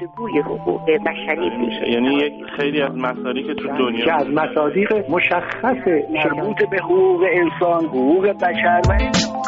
الگوی حقوق بشری میشه. یعنی یک خیلی از مصادیق که تو دنیا که از مصادیق مشخص مربوط به حقوق انسان، حقوق بشر و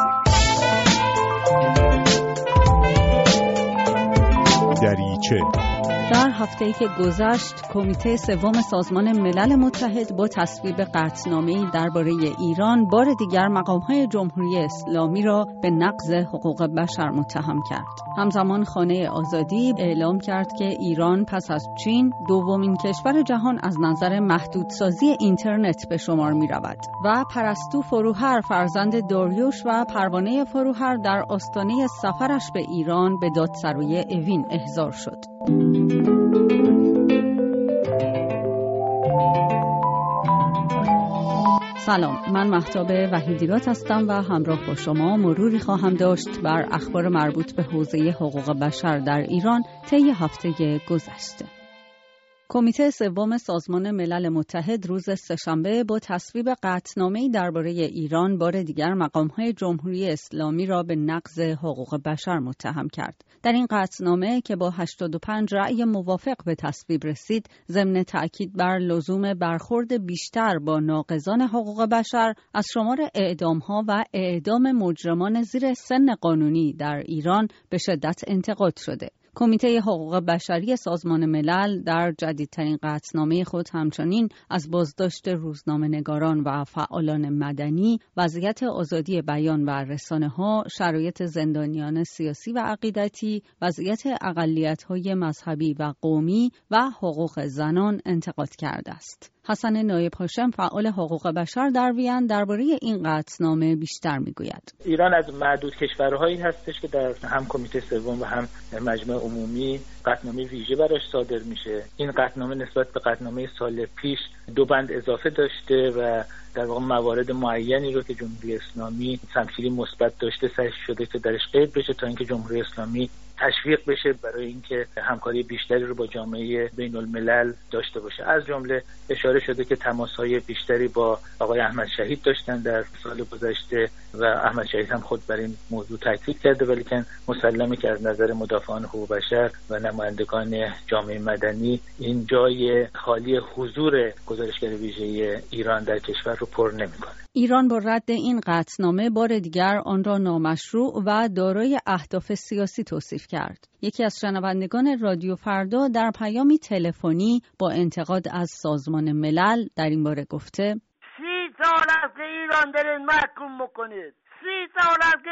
دریچه. در هفته‌ای که گذشت، کمیته سوم سازمان ملل متحد با تصویب قطعنامه‌ای درباره ایران بار دیگر مقام‌های جمهوری اسلامی را به نقض حقوق بشر متهم کرد. همزمان خانه آزادی اعلام کرد که ایران پس از چین دومین کشور جهان از نظر محدودسازی اینترنت به شمار می‌رود و پرستو فروهر فرزند داریوش و پروانه فروهر در آستانه سفرش به ایران به دادسرای اوین احضار شد. سلام، من مهتاب وحیدیرات هستم و همراه با شما مروری خواهم داشت بر اخبار مربوط به حوزه حقوق بشر در ایران طی هفته گذشته. کمیته سوم سازمان ملل متحد روز سه‌شنبه با تصویب قطعنامه‌ای درباره ایران بار دیگر مقام‌های جمهوری اسلامی را به نقض حقوق بشر متهم کرد. در این قطعنامه که با 85 رأی موافق به تصویب رسید، ضمن تأکید بر لزوم برخورد بیشتر با ناقضان حقوق بشر از شمار اعدام‌ها و اعدام مجرمان زیر سن قانونی در ایران به شدت انتقاد شده. کمیته حقوق بشری سازمان ملل در جدیدترین قطعنامه خود همچنین از بازداشت روزنامه‌نگاران و فعالان مدنی، وضعیت آزادی بیان و رسانه‌ها، شرایط زندانیان سیاسی و عقیدتی، وضعیت اقلیت‌های مذهبی و قومی و حقوق زنان انتقاد کرده است. حسن نایب هاشم فعال حقوق بشر در وین درباره این قطعنامه بیشتر میگوید. ایران از معدود کشورهایی هستش که در هم کمیته سوم و هم مجمع عمومی قطعنامه ویژه براش صادر میشه. این قطعنامه نسبت به قطعنامه سال پیش 2 بند اضافه داشته و در واقع موارد معینی رو که جمهوری اسلامی تمثیلی مثبت داشته سعی شده که درش قید بشه تا اینکه جمهوری اسلامی تشویق بشه برای اینکه همکاری بیشتری رو با جامعه بین الملل داشته باشه. از جمله اشاره شده که تماس‌های بیشتری با آقای احمد شهید داشتن در سال گذشته و احمد شهید هم خود بر این موضوع تاکید کرده، ولی که مسلمه که از نظر مدافعان حقوق بشر و نمایندگان جامعه مدنی این جای خالی حضور گزارشگر ویژه ایران در کشور رو پر نمی‌کنه. ایران با رد این قطعنامه بار دیگر آن را نامشروع و دارای اهداف سیاسی توصیف کرد. یکی از شنوندگان رادیو فردا در پیامی تلفنی با انتقاد از سازمان ملل در این باره گفته: 30 سال است که ایران دارید محکوم میکنید. 30 سال است که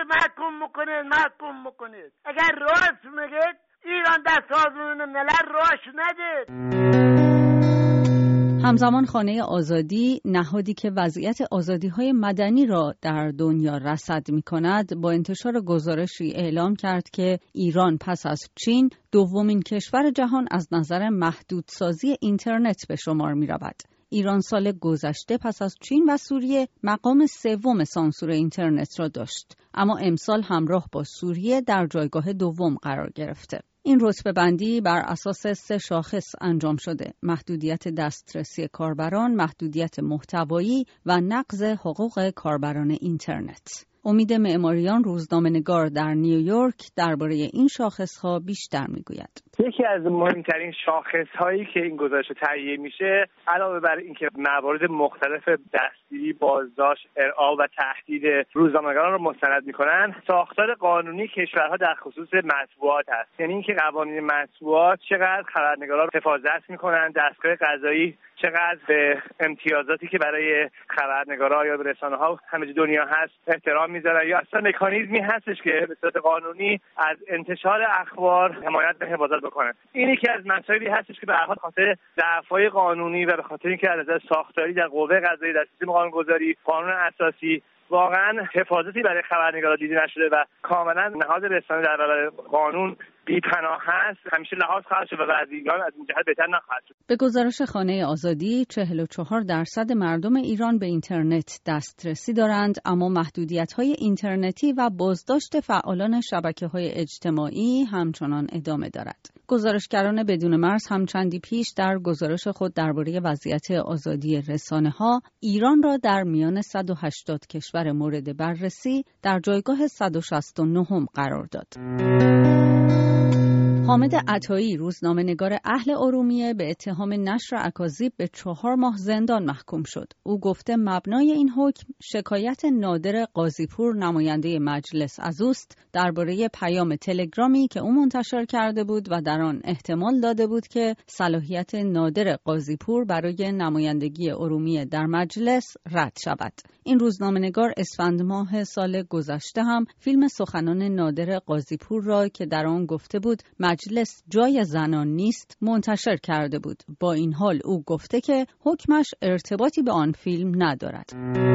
محکوم میکنید. اگر راست میگید ایران در سازمان ملل راش ندید. همزمان خانه آزادی، نهادی که وضعیت آزادی‌های مدنی را در دنیا رصد می‌کند، با انتشار گزارشی اعلام کرد که ایران پس از چین دومین کشور جهان از نظر محدودسازی اینترنت به شمار می‌رود. ایران سال گذشته پس از چین و سوریه مقام سوم سانسور اینترنت را داشت، اما امسال همراه با سوریه در جایگاه دوم قرار گرفته. این رتبه بندی بر اساس 3 شاخص انجام شده: محدودیت دسترسی کاربران، محدودیت محتوایی و نقض حقوق کاربران اینترنت. امید معماریان روزنامه‌نگار در نیویورک درباره این شاخص‌ها بیشتر میگوید. یکی از مهمترین شاخص‌هایی که این گزارش تهیه میشه، علاوه بر اینکه موارد مختلف دستگیری، بازداشت، ارعاب و تهدید روزنامه‌نگاران رو مستند میکنن، ساختار قانونی کشورها در خصوص مطبوعات است. یعنی اینکه قوانین مطبوعات چقدر خبرنگاران رو حفاظت میکنن، دستگاه قضایی چقدر به امتیازاتی که برای خبرنگارا یا رسانه‌ها همه دنیا هست احترام میذارن، یا اصلا مکانیزمی هستش که به صورت قانونی از انتشار اخبار حمایت و حفاظت بکنه. این یکی از مسائلی هستش که به هر حال خاطر ضعف‌های قانونی و به خاطر اینکه از نظر ساختاری در قوه قضاییه، در سیستم قانون‌گذاری، قانون اساسی واقعا حفاظتی برای خبرنگارا دیده نشده و کاملا نهاد رسانه در برابر قانون بی‌پناه هست. همیشه لحاظ خواهد شد و بعضی‌گان از این جهت بهتر نخواهد شد. به گزارش خانه آزادی 44% مردم ایران به اینترنت دسترسی دارند، اما محدودیت‌های اینترنتی و بازداشت فعالان شبکه‌های اجتماعی همچنان ادامه دارد. گزارشگران بدون مرز هم چندی پیش در گزارش خود درباره وضعیت آزادی رسانه‌ها ایران را در میان 180 کشور مورد بررسی در جایگاه 169 قرار داد. حامد عطایی، روزنامه‌نگار اهل ارومیه، به اتهام نشر اکاذیب به 4 ماه زندان محکوم شد. او گفته مبنای این حکم شکایت نادر قاضیپور نماینده مجلس از اوست درباره پیام تلگرامی که او منتشر کرده بود و در آن احتمال داده بود که صلاحیت نادر قاضیپور برای نمایندگی ارومیه در مجلس رد شود. این روزنامه‌نگار اسفند ماه سال گذشته هم فیلم سخنان نادر قاضیپور را که در آن گفته بود مجلس جای زنان نیست منتشر کرده بود. با این حال او گفته که حکمش ارتباطی به آن فیلم ندارد.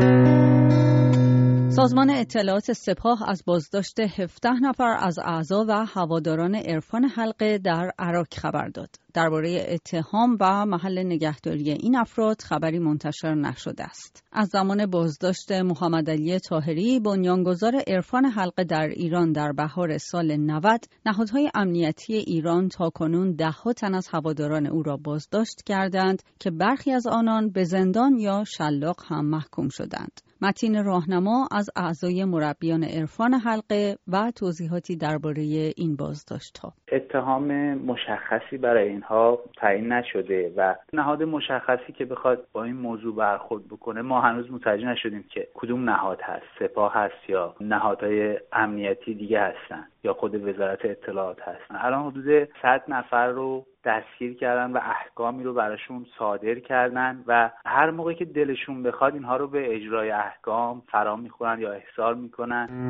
سازمان اطلاعات سپاه از بازداشت 17 نفر از اعضا و هواداران عرفان حلقه در عراق خبر داد. درباره اتهام و محل نگهداری این افراد خبری منتشر نشده است. از زمان بازداشت محمد علی طاهری، بنیانگذار عرفان حلقه در ایران در بهار سال 90، نهادهای امنیتی ایران تاکنون 10 تن از هواداران او را بازداشت کردند که برخی از آنان به زندان یا شلاق هم محکوم شدند. متین راهنما از اعضای مربیان عرفان حلقه و توضیحاتی درباره این بازداشت‌ها. اتهام مشخصی برای اینها تعیین نشده و نهاد مشخصی که بخواد با این موضوع برخورد بکنه ما هنوز متوجه نشدیم که کدوم نهاد هست، سپاه هست یا نهادهای امنیتی دیگه هستن یا خود وزارت اطلاعات هستن. الان حدود 100 نفر رو دستگیر کردن و احکامی رو براشون صادر کردن و هر موقعی که دلشون بخواد اینها رو به اجرای احکام فرا میخورن یا احضار میکنن.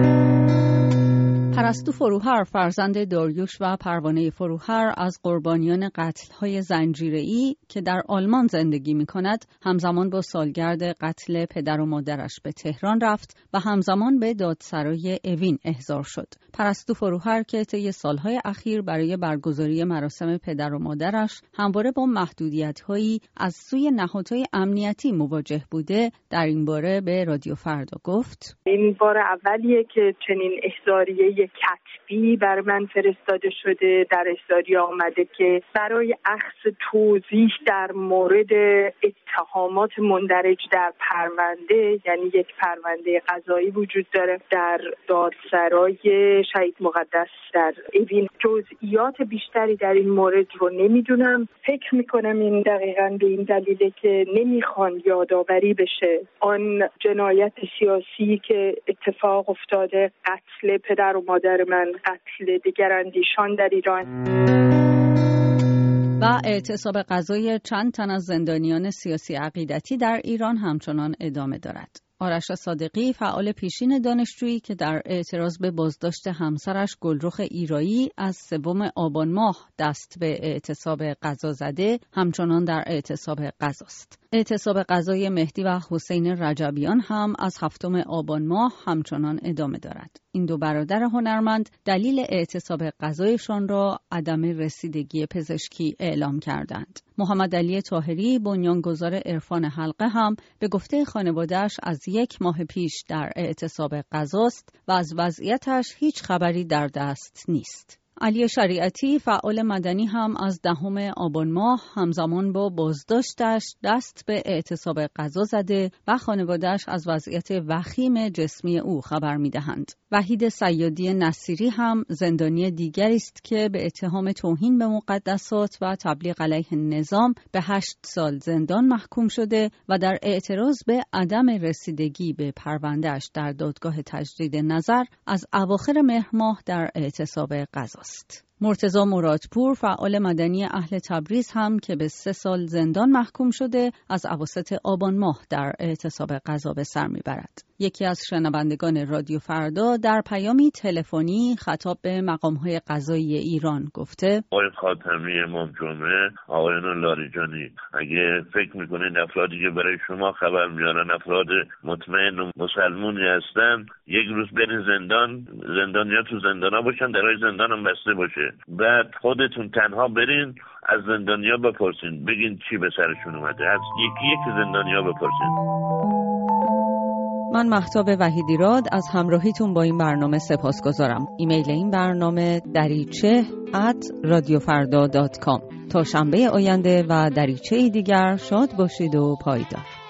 پرستو فروهر، فرزند داریوش و پروانه فروهر، از قربانیان قتل‌های زنجیره‌ای که در آلمان زندگی می‌کند، همزمان با سالگرد قتل پدر و مادرش به تهران رفت و همزمان به دادسرای اوین احضار شد. پرستو فروهر که طی سالهای اخیر برای برگزاری مراسم پدر و مادرش همواره با محدودیت‌هایی از سوی نهادهای امنیتی مواجه بوده، در این باره به رادیو فردا گفت: این بار اولیه که چنین احضاریه کتبی بر من فرستاده شده. در احضاریه آمده که برای اخذ توضیح در مورد اتهامات مندرج در پرونده، یعنی یک پرونده قضایی وجود داره در دادسرای شهید مقدس در اوین. جزئیات بیشتری در این مورد رو نمیدونم. فکر میکنم این دقیقاً به این دلیله که نمیخوان یادآوری بشه آن جنایت سیاسی که اتفاق افتاده، قتل پدر و مادر من، قتل دگراندیشان در ایران. و اعتصاب قضایی چند تن از زندانیان سیاسی عقیدتی در ایران همچنان ادامه دارد. آرش صادقی، فعال پیشین دانشجویی که در اعتراض به بازداشت همسرش گلرخ ایرایی از 3 آبان ماه دست به اعتصاب قضا زده، همچنان در اعتصاب قضاست. اعتصاب قضای مهدی و حسین رجبیان هم از 7 آبان ماه همچنان ادامه دارد. این 2 برادر هنرمند دلیل اعتصاب قضایشان را عدم رسیدگی پزشکی اعلام کردند. محمد علی طاهری، بنیانگذار عرفان حلقه، هم به گفته خانواده‌اش از 1 ماه پیش در اعتصاب قضاست و از وضعیتش هیچ خبری در دست نیست. علی شریعتی، فعال مدنی، هم از 10 آبان ماه همزمان با بازداشتش دست به اعتصاب قضا زده و خانواده‌اش از وضعیت وخیم جسمی او خبر می‌دهند. وحید سیادی نصیری هم زندانی دیگری است که به اتهام توهین به مقدسات و تبلیغ علیه نظام به 8 سال زندان محکوم شده و در اعتراض به عدم رسیدگی به پرونده‌اش در دادگاه تجدید نظر از اواخر مهر ماه در اعتصاب قضاست. مرتضی مرادپور، فعال مدنی اهل تبریز، هم که به 3 سال زندان محکوم شده، از اواسط آبان ماه در اعتصاب قضا به سر میبرد. یکی از شنوندگان رادیو فردا در پیامی تلفنی خطاب به مقام‌های قضایی ایران گفته: آقای خاتمی، امام جمعه، آقایان لاریجانی، اگه فکر میکنین افرادی که برای شما خبر میارن افراد مطمئن و مسلمونی هستن، یک روز برین زندانیا تو زندانا باشن، درای زندان هم بسته باشه، بعد خودتون تنها برین از زندانیا بپرسین، بگین چی به سرشون اومده، از یکی زندانیا بپرسین. من مهتاب وحیدیراد از همراهیتون با این برنامه سپاسگزارم. ایمیل این برنامه dariche@radiofarda.com. تا شنبه آینده و دریچه‌ای دیگر شاد باشید و پایدار.